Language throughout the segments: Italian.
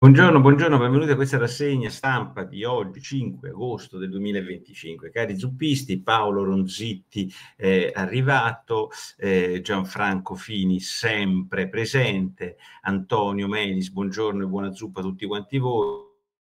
Buongiorno, buongiorno, benvenuti a questa rassegna stampa di oggi, 5 agosto del 2025. Cari zuppisti, Paolo Ronzitti è arrivato, Gianfranco Fini sempre presente, Antonio Melis, buongiorno e buona zuppa a tutti quanti voi.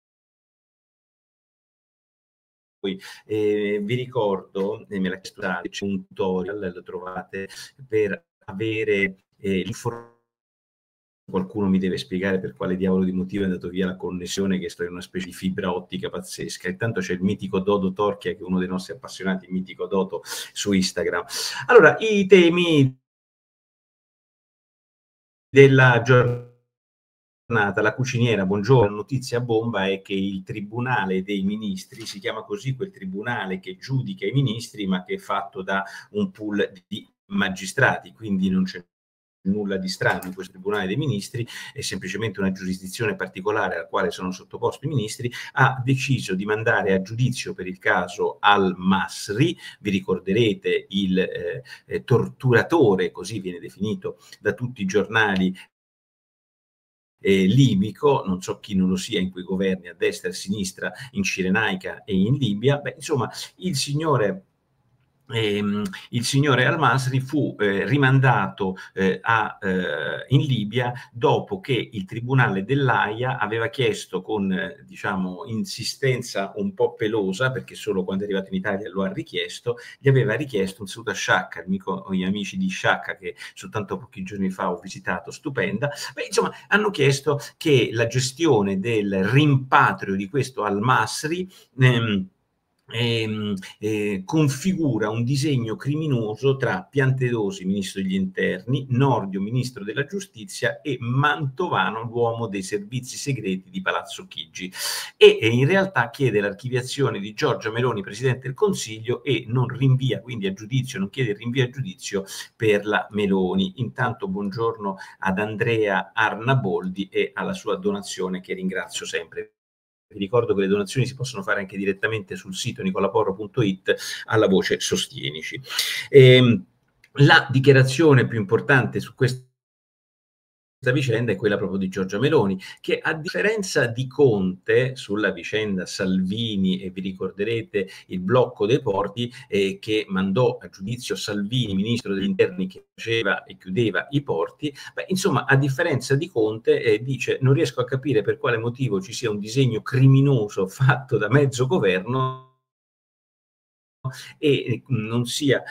Vi ricordo, me l'ha chiesto, c'è un tutorial, lo trovate per avere l'informazione. Qualcuno mi deve spiegare per quale diavolo di motivo è andato via la connessione, che sto in una specie di fibra ottica pazzesca. Intanto c'è il mitico Dodo Torchia, che è uno dei nostri appassionati, il mitico Dodo, su Instagram. Allora, i temi della giornata, la cuciniera, buongiorno, la notizia bomba è che il Tribunale dei Ministri, si chiama così quel tribunale che giudica i ministri, ma che è fatto da un pool di magistrati, quindi non c'è nulla di strano in questo Tribunale dei Ministri, è semplicemente una giurisdizione particolare alla quale sono sottoposti i ministri, ha deciso di mandare a giudizio per il caso Al-Masri. Vi ricorderete il torturatore, così viene definito da tutti i giornali, libico, non so chi non lo sia in quei governi a destra e a sinistra, in Cirenaica e in Libia. Beh, insomma, il signore Al-Masri fu rimandato in Libia dopo che il Tribunale dell'Aia aveva chiesto con diciamo insistenza un po' pelosa, perché solo quando è arrivato in Italia lo ha richiesto, gli aveva richiesto un saluto a Sciacca, gli amici di Sciacca che soltanto pochi giorni fa ho visitato, stupenda. Beh, insomma, hanno chiesto che la gestione del rimpatrio di questo Al-Masri configura un disegno criminoso tra Piantedosi, ministro degli interni, Nordio, ministro della giustizia, e Mantovano, l'uomo dei servizi segreti di Palazzo Chigi, e in realtà chiede l'archiviazione di Giorgia Meloni, presidente del Consiglio, e non rinvia quindi a giudizio, non chiede il rinvio a giudizio per la Meloni. Intanto buongiorno ad Andrea Arnaboldi e alla sua donazione, che ringrazio sempre. Vi ricordo che le donazioni si possono fare anche direttamente sul sito nicolaporro.it alla voce Sostienici. La dichiarazione più importante su questa vicenda è quella proprio di Giorgia Meloni, che a differenza di Conte sulla vicenda Salvini, e vi ricorderete il blocco dei porti che mandò a giudizio Salvini, ministro degli interni, che faceva e chiudeva i porti, beh, insomma, a differenza di Conte, dice: non riesco a capire per quale motivo ci sia un disegno criminoso fatto da mezzo governo e non sia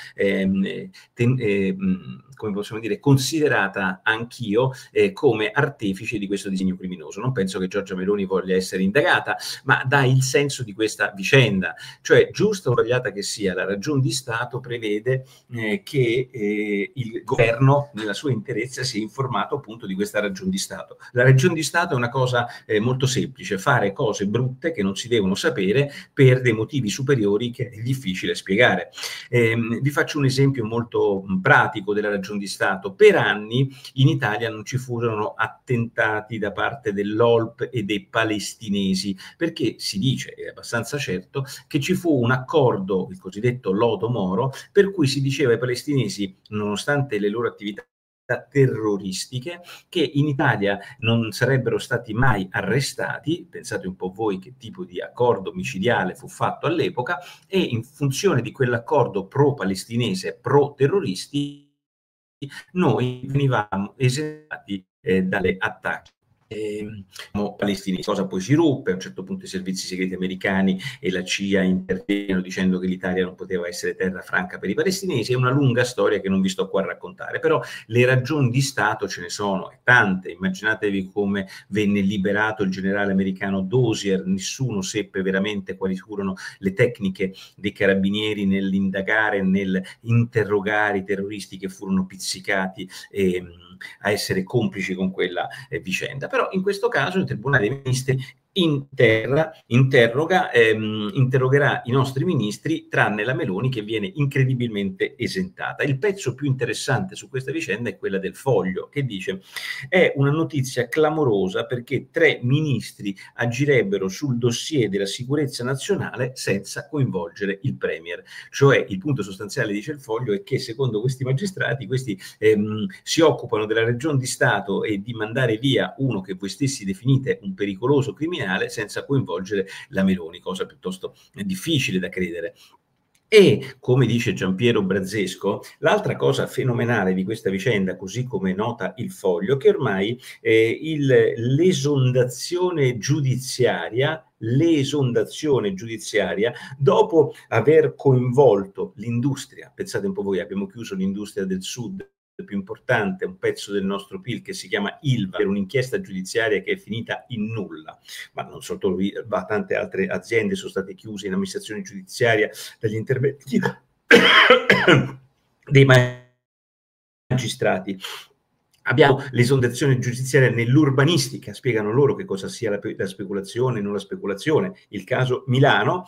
come possiamo dire, considerata anch'io come artefice di questo disegno criminoso. Non penso che Giorgia Meloni voglia essere indagata, ma dà il senso di questa vicenda, cioè, giusta o sbagliata che sia, la ragion di Stato prevede che il governo nella sua interezza sia informato appunto di questa ragion di Stato. La ragion di Stato è una cosa molto semplice: fare cose brutte che non si devono sapere per dei motivi superiori che è difficile spiegare. Vi faccio un esempio molto pratico della ragion di Stato. Per anni in Italia non ci furono attentati da parte dell'OLP e dei palestinesi, perché si dice, è abbastanza certo, che ci fu un accordo, il cosiddetto Lodo Moro, per cui si diceva ai palestinesi, nonostante le loro attività terroristiche, che in Italia non sarebbero stati mai arrestati. Pensate un po' voi che tipo di accordo micidiale fu fatto all'epoca, e in funzione di quell'accordo pro-palestinese, pro-terroristi, noi venivamo esentati dalle attacchi palestinesi. Cosa poi si ruppe, a un certo punto i servizi segreti americani e la CIA intervennero dicendo che l'Italia non poteva essere terra franca per i palestinesi. È una lunga storia che non vi sto qua a raccontare, però le ragioni di Stato ce ne sono tante. Immaginatevi come venne liberato il generale americano Dozier, nessuno seppe veramente quali furono le tecniche dei carabinieri nell'indagare, nell'interrogare i terroristi che furono pizzicati a essere complici con quella vicenda. Però in questo caso il Tribunale dei Ministri interrogerà i nostri ministri, tranne la Meloni che viene incredibilmente esentata. Il pezzo più interessante su questa vicenda è quella del Foglio, che dice: è una notizia clamorosa perché 3 ministri agirebbero sul dossier della sicurezza nazionale senza coinvolgere il Premier. Cioè, il punto sostanziale, dice il Foglio, è che secondo questi magistrati, questi si occupano della ragion di Stato e di mandare via uno che voi stessi definite un pericoloso criminale senza coinvolgere la Meloni, cosa piuttosto difficile da credere. E, come dice Giampiero Brazzesco, l'altra cosa fenomenale di questa vicenda, così come nota il Foglio, che ormai l'esondazione giudiziaria, dopo aver coinvolto l'industria, pensate un po' voi, abbiamo chiuso l'industria del Sud più importante, un pezzo del nostro PIL che si chiama Ilva, per un'inchiesta giudiziaria che è finita in nulla, ma non solo Ilva, tante altre aziende sono state chiuse in amministrazione giudiziaria dagli interventi dei magistrati. Abbiamo l'esondazione giudiziaria nell'urbanistica, spiegano loro che cosa sia la speculazione, non la speculazione, il caso Milano.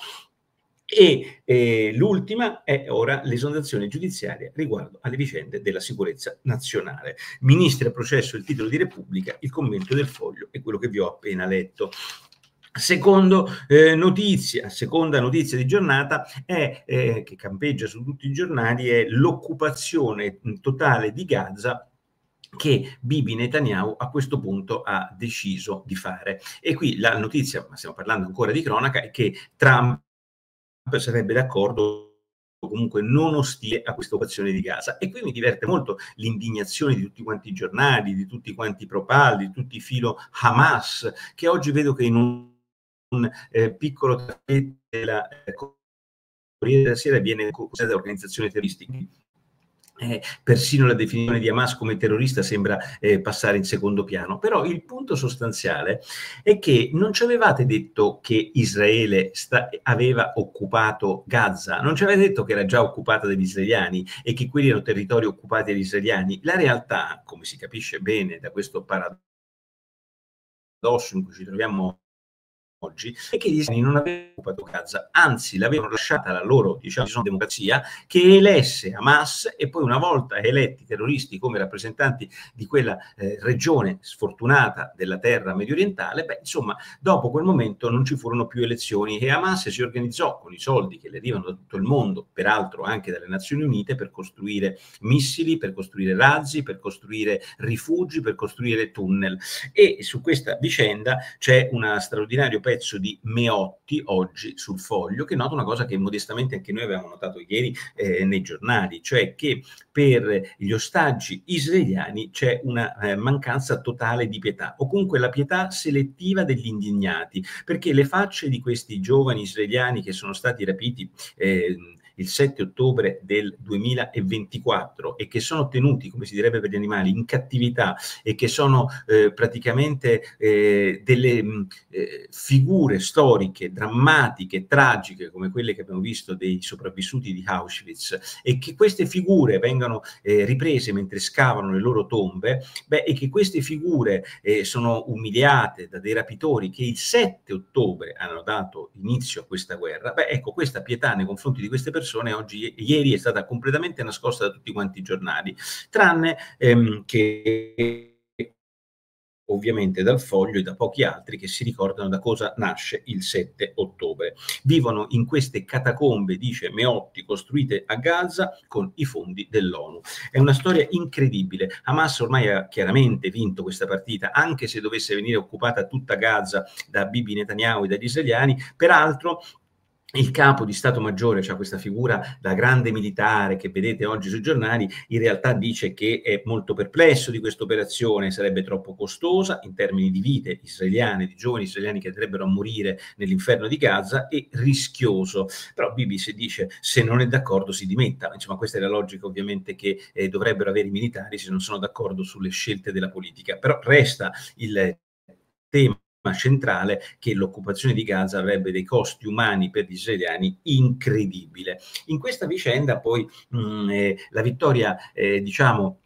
E l'ultima è ora l'esondazione giudiziaria riguardo alle vicende della sicurezza nazionale. Ministri a processo, il titolo di Repubblica, il commento del Foglio è quello che vi ho appena letto. Seconda notizia di giornata è che campeggia su tutti i giornali, è l'occupazione totale di Gaza che Bibi Netanyahu a questo punto ha deciso di fare. E qui la notizia, ma stiamo parlando ancora di cronaca, è che Trump sarebbe d'accordo, comunque non ostile a questa occupazione di Gaza. E qui mi diverte molto l'indignazione di tutti quanti i giornali, di tutti quanti i propal, di tutti i filo Hamas, che oggi vedo che in un piccolo tappeto della Corriere della Sera viene considerata organizzazione terroristica. Persino la definizione di Hamas come terrorista sembra passare in secondo piano. Però il punto sostanziale è che non ci avevate detto che Israele aveva occupato Gaza, non ci avete detto che era già occupata dagli israeliani e che quelli erano territori occupati dagli israeliani. La realtà, come si capisce bene da questo paradosso in cui ci troviamo oggi, è che gli israeliani non avevano occupato Gaza, anzi l'avevano lasciata la loro, diciamo, democrazia, che elesse Hamas, e poi una volta eletti terroristi come rappresentanti di quella regione sfortunata della terra mediorientale, beh, insomma, dopo quel momento non ci furono più elezioni e Hamas si organizzò con i soldi che le arrivano da tutto il mondo, peraltro anche dalle Nazioni Unite, per costruire missili, per costruire razzi, per costruire rifugi, per costruire tunnel. E su questa vicenda c'è un straordinario pezzo di Meotti oggi sul Foglio che nota una cosa che modestamente anche noi avevamo notato ieri nei giornali, cioè che per gli ostaggi israeliani c'è una mancanza totale di pietà, o comunque la pietà selettiva degli indignati, perché le facce di questi giovani israeliani che sono stati rapiti il 7 ottobre del 2024 e che sono tenuti, come si direbbe per gli animali, in cattività e che sono praticamente delle figure storiche, drammatiche, tragiche, come quelle che abbiamo visto dei sopravvissuti di Auschwitz, e che queste figure vengano riprese mentre scavano le loro tombe, e che queste figure sono umiliate da dei rapitori che il 7 ottobre hanno dato inizio a questa guerra, ecco, questa pietà nei confronti di queste persone ieri è stata completamente nascosta da tutti quanti i giornali, tranne che ovviamente dal Foglio e da pochi altri che si ricordano da cosa nasce il 7 ottobre. Vivono in queste catacombe, dice Meotti, costruite a Gaza con i fondi dell'ONU. È una storia incredibile. Hamas ormai ha chiaramente vinto questa partita, anche se dovesse venire occupata tutta Gaza da Bibi Netanyahu e dagli israeliani. Peraltro il capo di Stato Maggiore, cioè questa figura da grande militare che vedete oggi sui giornali, in realtà dice che è molto perplesso di questa operazione, sarebbe troppo costosa in termini di vite israeliane, di giovani israeliani che andrebbero a morire nell'inferno di Gaza, e rischioso. Però Bibi si dice, se non è d'accordo si dimetta. Insomma, questa è la logica ovviamente che dovrebbero avere i militari se non sono d'accordo sulle scelte della politica. Però resta il tema centrale che l'occupazione di Gaza avrebbe dei costi umani per gli israeliani incredibile. In questa vicenda poi la vittoria diciamo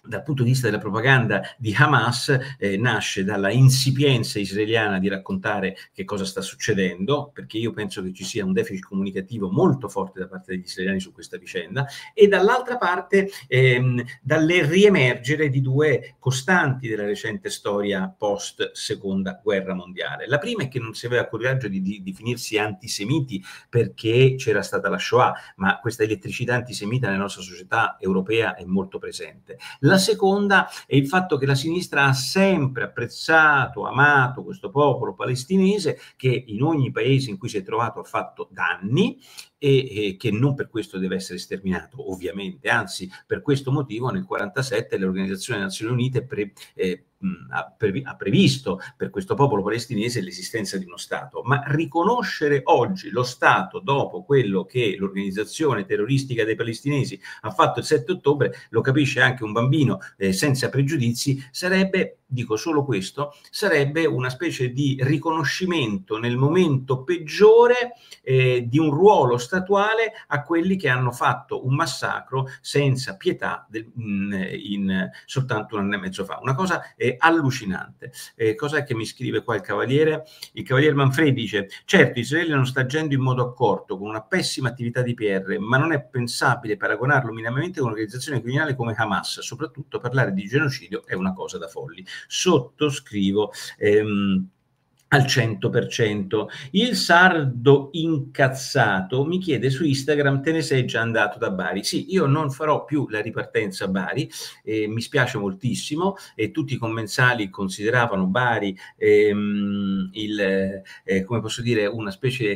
dal punto di vista della propaganda di Hamas, nasce dalla insipienza israeliana di raccontare che cosa sta succedendo, perché io penso che ci sia un deficit comunicativo molto forte da parte degli israeliani su questa vicenda, e dall'altra parte dalle riemergere di due costanti della recente storia post seconda guerra mondiale. La prima è che non si aveva coraggio di definirsi antisemiti perché c'era stata la Shoah, ma questa elettricità antisemita nella nostra società europea è molto presente. La seconda è il fatto che la sinistra ha sempre apprezzato, amato questo popolo palestinese che in ogni paese in cui si è trovato ha fatto danni e che non per questo deve essere sterminato, ovviamente, anzi per questo motivo nel 1947 l'Organizzazione delle Nazioni Unite ha previsto per questo popolo palestinese l'esistenza di uno Stato, ma riconoscere oggi lo Stato dopo quello che l'organizzazione terroristica dei palestinesi ha fatto il 7 ottobre, lo capisce anche un bambino senza pregiudizi, sarebbe, dico solo questo, sarebbe una specie di riconoscimento nel momento peggiore di un ruolo statuale a quelli che hanno fatto un massacro senza pietà soltanto un anno e mezzo fa. Una cosa allucinante. Cos'è che mi scrive qua il Cavaliere? Il Cavaliere Manfredi dice: certo, Israele non sta agendo in modo accorto, con una pessima attività di PR, ma non è pensabile paragonarlo minimamente con un'organizzazione criminale come Hamas. Soprattutto parlare di genocidio è una cosa da folli. Sottoscrivo al 100%. Il sardo incazzato mi chiede su Instagram: te ne sei già andato da Bari? Sì, io non farò più la ripartenza a Bari, mi spiace moltissimo, tutti i commensali consideravano Bari come posso dire, una specie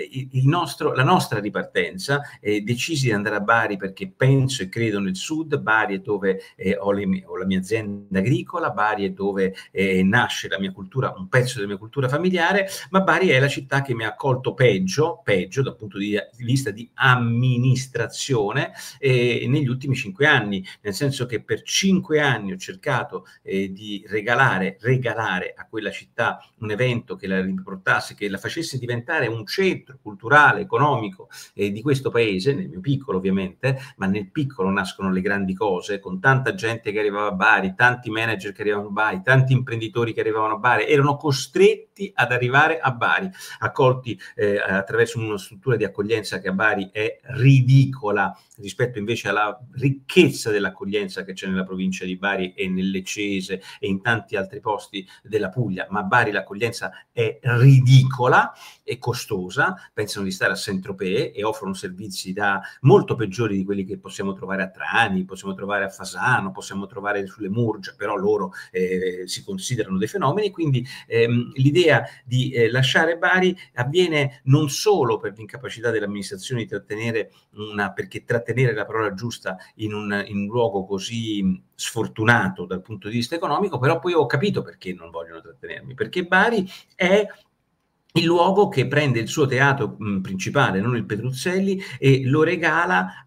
la nostra ripartenza. Decisi di andare a Bari perché penso e credo nel sud. Bari è dove ho la mia azienda agricola, Bari è dove nasce la mia cultura, un pezzo della mia cultura familiare, ma Bari è la città che mi ha accolto peggio dal punto di vista di amministrazione negli ultimi 5 anni, nel senso che per 5 anni ho cercato di regalare a quella città un evento che la riportasse, che la facesse diventare un centro culturale, economico di questo paese, nel mio piccolo ovviamente, ma nel piccolo nascono le grandi cose, con tanta gente che arrivava a Bari, tanti manager che arrivavano a Bari, tanti imprenditori che arrivavano a Bari, erano costretti ad arrivare a Bari, accolti attraverso una struttura di accoglienza che a Bari è ridicola rispetto invece alla ricchezza dell'accoglienza che c'è nella provincia di Bari e nel Leccese e in tanti altri posti della Puglia, ma a Bari l'accoglienza è ridicola e costosa, pensano di stare a Saint-Tropez e offrono servizi molto peggiori di quelli che possiamo trovare a Trani, possiamo trovare a Fasano, possiamo trovare sulle Murge, però loro si considerano dei fenomeni, quindi l'idea di lasciare Bari avviene non solo per l'incapacità dell'amministrazione di trattenere perché trattenere è la parola giusta in un luogo così sfortunato dal punto di vista economico, però poi ho capito perché non vogliono trattenermi, perché Bari è il luogo che prende il suo teatro principale, non il Petruzzelli, e lo regala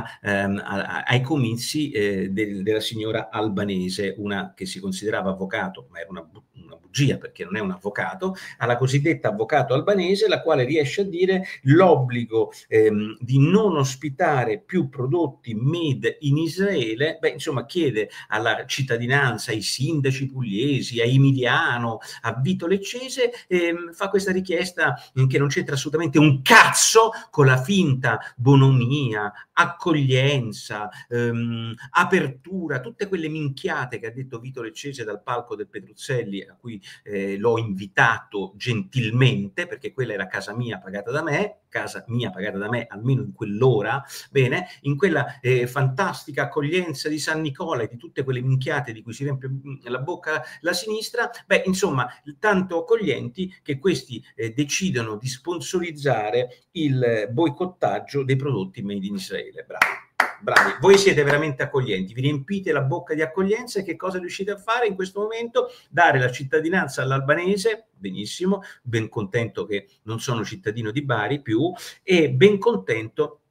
ai comizi della signora Albanese, una che si considerava avvocato, ma era una bugia perché non è un avvocato, alla cosiddetta avvocato albanese, la quale riesce a dire l'obbligo di non ospitare più prodotti made in Israele, insomma chiede alla cittadinanza, ai sindaci pugliesi, a Emiliano, a Vito Leccese, fa questa richiesta che non c'entra assolutamente un cazzo con la finta bonomia, accoglienza, apertura, tutte quelle minchiate che ha detto Vito Leccese dal palco del Petruzzelli, a cui l'ho invitato gentilmente, perché quella era casa mia pagata da me, almeno in quell'ora, bene, in quella fantastica accoglienza di San Nicola e di tutte quelle minchiate di cui si riempie la bocca la sinistra, insomma, tanto accoglienti che questi decidono di sponsorizzare il boicottaggio dei prodotti made in Israele. Bravi, voi siete veramente accoglienti, vi riempite la bocca di accoglienza e che cosa riuscite a fare in questo momento? Dare la cittadinanza all'albanese, benissimo, ben contento che non sono cittadino di Bari più, e ben contento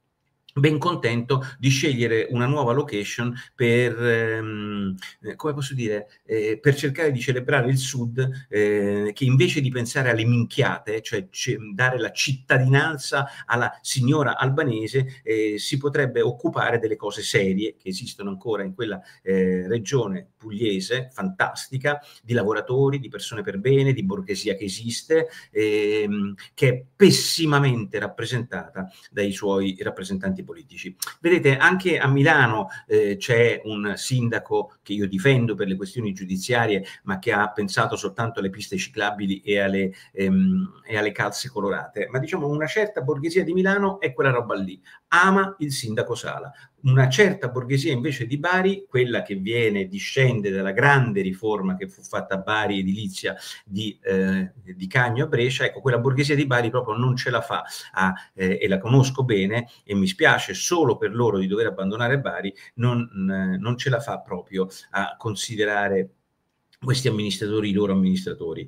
ben contento di scegliere una nuova location per, come posso dire, per cercare di celebrare il Sud, che invece di pensare alle minchiate, cioè dare la cittadinanza alla signora albanese, si potrebbe occupare delle cose serie che esistono ancora in quella regione pugliese, fantastica, di lavoratori, di persone per bene, di borghesia che esiste, che è pessimamente rappresentata dai suoi rappresentanti politici. Vedete, anche a Milano c'è un sindaco che io difendo per le questioni giudiziarie, ma che ha pensato soltanto alle piste ciclabili e alle calze colorate. Ma diciamo una certa borghesia di Milano è quella roba lì, ama il sindaco Sala. Una certa borghesia invece di Bari, quella che discende dalla grande riforma che fu fatta a Bari, edilizia di Cagno a Brescia, ecco, quella borghesia di Bari proprio non ce la fa e la conosco bene e mi spiace solo per loro di dover abbandonare Bari, non ce la fa proprio a considerare questi amministratori i loro amministratori.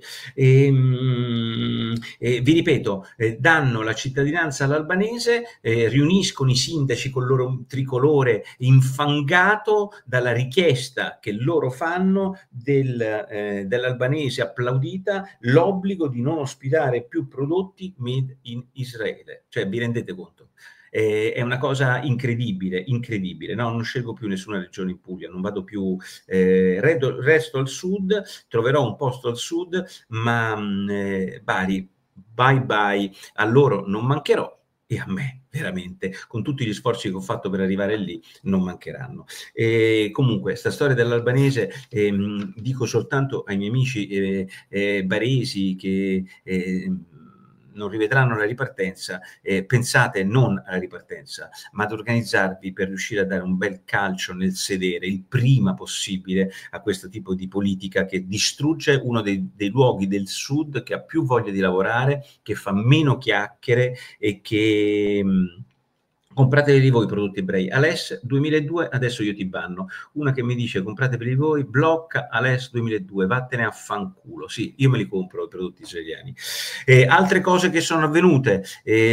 Vi ripeto, danno la cittadinanza all'albanese, riuniscono i sindaci con il loro tricolore infangato dalla richiesta che loro fanno dell'albanese applaudita l'obbligo di non ospitare più prodotti made in Israele. Cioè, vi rendete conto? È una cosa incredibile, incredibile. No, non scelgo più nessuna regione in Puglia, non vado più, resto al sud, troverò un posto al sud, ma Bari, bye bye, a loro non mancherò e a me veramente, con tutti gli sforzi che ho fatto per arrivare lì, non mancheranno. Comunque, sta storia dell'albanese, dico soltanto ai miei amici baresi che non rivedranno la ripartenza, pensate non alla ripartenza, ma ad organizzarvi per riuscire a dare un bel calcio nel sedere il prima possibile a questo tipo di politica che distrugge uno dei luoghi del sud che ha più voglia di lavorare, che fa meno chiacchiere e che comprateli voi i prodotti ebrei. Ales 2002, adesso io ti banno. Una che mi dice comprateli voi, blocca Ales 2002, vattene a fanculo. Sì, io me li compro i prodotti israeliani. Altre cose che sono avvenute.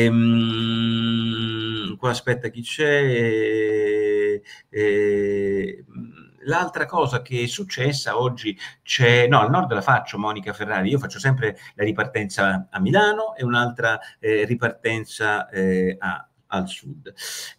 Qua aspetta chi c'è. L'altra cosa che è successa oggi no, al nord la faccio, Monica Ferrari, io faccio sempre la ripartenza a Milano e un'altra ripartenza al sud.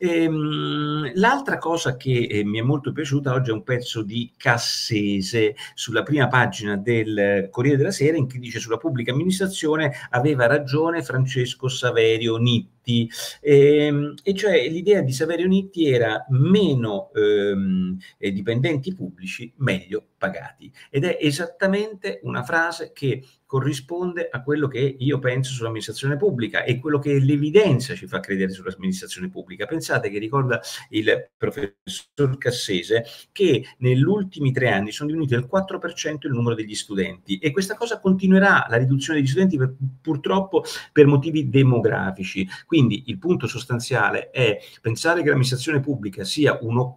L'altra cosa che mi è molto piaciuta oggi è un pezzo di Cassese sulla prima pagina del Corriere della Sera in cui dice sulla pubblica amministrazione aveva ragione Francesco Saverio Nitti, e cioè l'idea di Saverio Nitti era meno dipendenti pubblici meglio pagati, ed è esattamente una frase che corrisponde a quello che io penso sull'amministrazione pubblica e quello che l'evidenza ci fa credere sull'amministrazione pubblica. Pensate che ricorda il professor Cassese che negli ultimi 3 anni sono diminuiti del 4% il numero degli studenti e questa cosa continuerà, la riduzione degli studenti purtroppo per motivi demografici. Quindi il punto sostanziale è pensare che l'amministrazione pubblica sia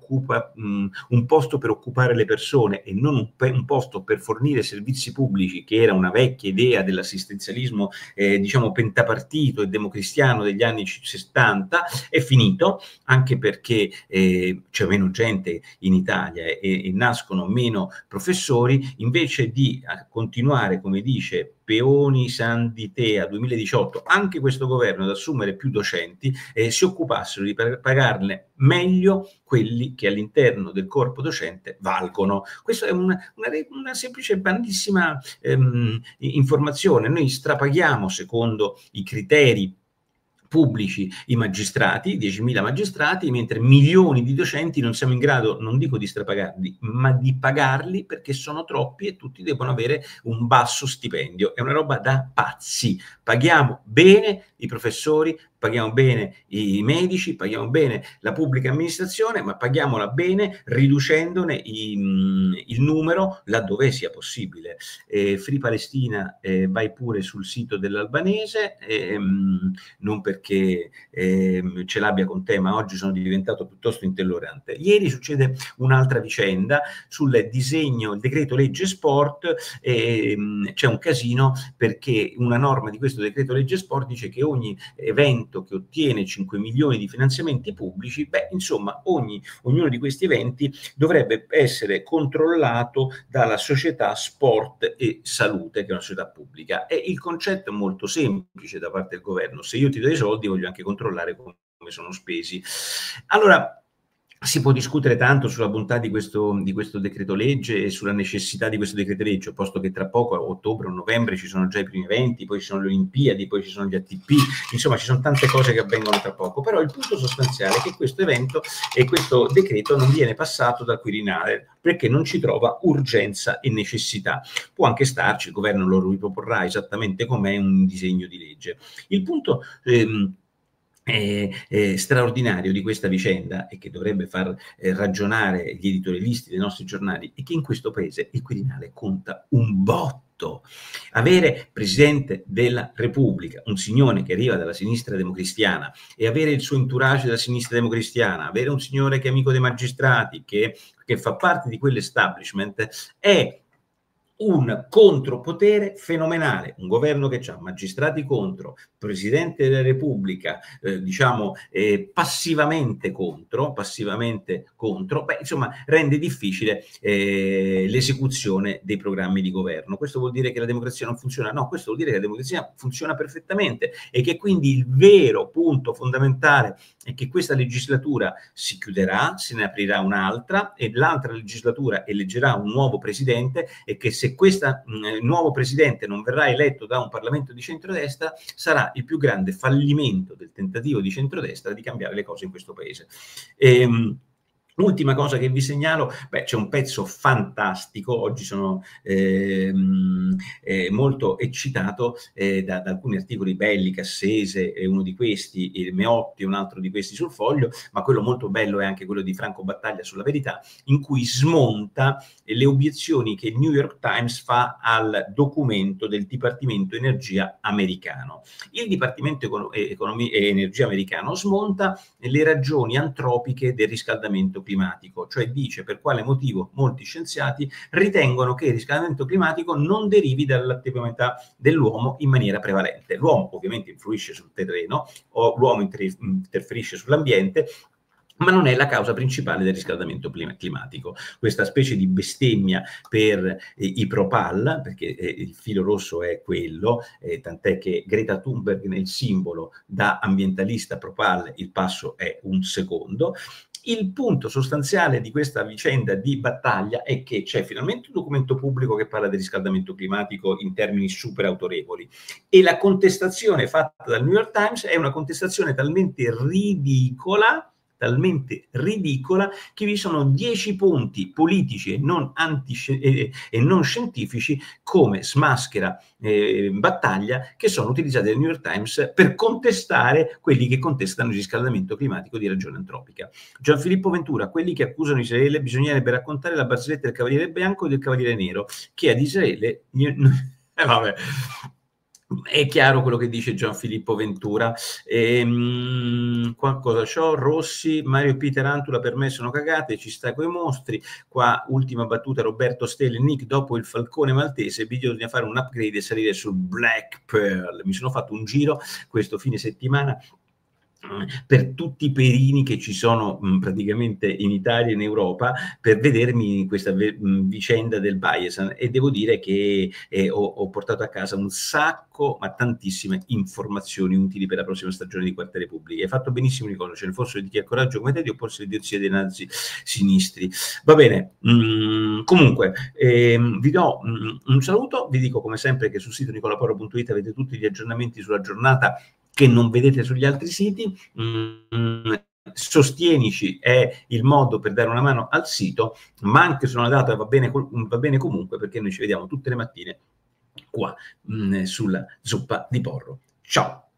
un posto per occupare le persone e non un posto per fornire servizi pubblici, che era una vecchia idea dell'assistenzialismo diciamo pentapartito e democristiano degli anni 70, è finito, anche perché c'è meno gente in Italia e nascono meno professori, invece di continuare, come dice Peoni Sanditea 2018, anche questo governo ad assumere più docenti, si occupassero di pagarne meglio quelli che all'interno del corpo docente valgono. Questa è una semplice, banalissima informazione. Noi strapaghiamo secondo i criteri pubblici i magistrati, 10.000 magistrati, mentre milioni di docenti non siamo in grado, non dico di strapagarli, ma di pagarli perché sono troppi e tutti devono avere un basso stipendio. È una roba da pazzi. Paghiamo bene i professori, paghiamo bene i medici, paghiamo bene la pubblica amministrazione, ma paghiamola bene riducendone il numero laddove sia possibile. Free Palestina, vai pure sul sito dell'albanese, non perché ce l'abbia con te, ma oggi sono diventato piuttosto intollerante. Ieri succede un'altra vicenda sul disegno, il decreto legge sport, c'è un casino perché una norma di questo decreto legge sport dice che ogni evento che ottiene 5 milioni di finanziamenti pubblici, beh, insomma, ognuno di questi eventi dovrebbe essere controllato dalla società Sport e Salute, che è una società pubblica. E il concetto è molto semplice da parte del governo: se io ti do i soldi, voglio anche controllare come sono spesi. Allora, si può discutere tanto sulla bontà di questo decreto legge e sulla necessità di questo decreto legge, posto che tra poco, a ottobre o novembre, ci sono già i primi eventi, poi ci sono le Olimpiadi, poi ci sono gli ATP, insomma ci sono tante cose che avvengono tra poco, però il punto sostanziale è che questo evento e questo decreto non viene passato dal Quirinale, perché non ci trova urgenza e necessità. Può anche starci, il governo lo riproporrà esattamente com'è un disegno di legge. Il punto straordinario di questa vicenda, e che dovrebbe far ragionare gli editorialisti dei nostri giornali, è che in questo paese il Quirinale conta un botto. Avere Presidente della Repubblica un signore che arriva dalla sinistra democristiana e avere il suo entourage della sinistra democristiana, avere un signore che è amico dei magistrati, che fa parte di quell'establishment, è un contropotere fenomenale. Un governo che ha magistrati contro, Presidente della Repubblica passivamente contro, beh, insomma, rende difficile l'esecuzione dei programmi di governo. Questo vuol dire che la democrazia non funziona? No, questo vuol dire che la democrazia funziona perfettamente, e che quindi il vero punto fondamentale è che questa legislatura si chiuderà, se ne aprirà un'altra, e l'altra legislatura eleggerà un nuovo presidente, e che se questo nuovo presidente non verrà eletto da un Parlamento di centrodestra, sarà il più grande fallimento del tentativo di centrodestra di cambiare le cose in questo paese. Ultima cosa che vi segnalo, c'è un pezzo fantastico, oggi sono molto eccitato da alcuni articoli belli, Cassese è uno di questi, Meotti è un altro di questi sul Foglio, ma quello molto bello è anche quello di Franco Battaglia sulla Verità, in cui smonta le obiezioni che il New York Times fa al documento del Dipartimento Energia americano. Il Dipartimento Economia e Energia americano smonta le ragioni antropiche del riscaldamento climatico, cioè dice per quale motivo molti scienziati ritengono che il riscaldamento climatico non derivi dall'attività dell'uomo in maniera prevalente. L'uomo ovviamente influisce sul terreno, o l'uomo interferisce sull'ambiente, ma non è la causa principale del riscaldamento climatico. Questa specie di bestemmia per i Propal, perché il filo rosso è quello, tant'è che Greta Thunberg nel simbolo da ambientalista Propal il passo è un secondo. Il punto sostanziale di questa vicenda di Battaglia è che c'è finalmente un documento pubblico che parla del riscaldamento climatico in termini super autorevoli, e la contestazione fatta dal New York Times è una contestazione talmente ridicola che vi sono 10 punti politici e non scientifici, come smaschera Battaglia, che sono utilizzati dal New York Times per contestare quelli che contestano il riscaldamento climatico di ragione antropica. Gianfilippo Ventura: quelli che accusano Israele bisognerebbe raccontare la barzelletta del Cavaliere Bianco e del Cavaliere Nero, che ad Israele vabbè. È chiaro quello che dice Gianfilippo Ventura. Qua cosa c'ho? Rossi, Mario P. Tarantula, per me sono cagate, ci sta coi mostri. Qua ultima battuta, Roberto Stelle: Nick, dopo il Falcone maltese bisogna fare un upgrade e salire sul Black Pearl. Mi sono fatto un giro questo fine settimana per tutti i perini che ci sono praticamente in Italia e in Europa, per vedermi questa vicenda del Bayern, e devo dire che ho portato a casa un sacco, ma tantissime informazioni utili per la prossima stagione di Quarta Repubblica. Hai fatto benissimo, Nicola, ce ne fossero di chi ha coraggio come te di opporsi alle idiozie dei nazi sinistri. Va bene, comunque vi do un saluto, vi dico come sempre che sul sito nicolaporro.it avete tutti gli aggiornamenti sulla giornata che non vedete sugli altri siti. Sostienici è il modo per dare una mano al sito, ma anche se non è data va bene comunque, perché noi ci vediamo tutte le mattine qua sulla Zuppa di Porro. Ciao!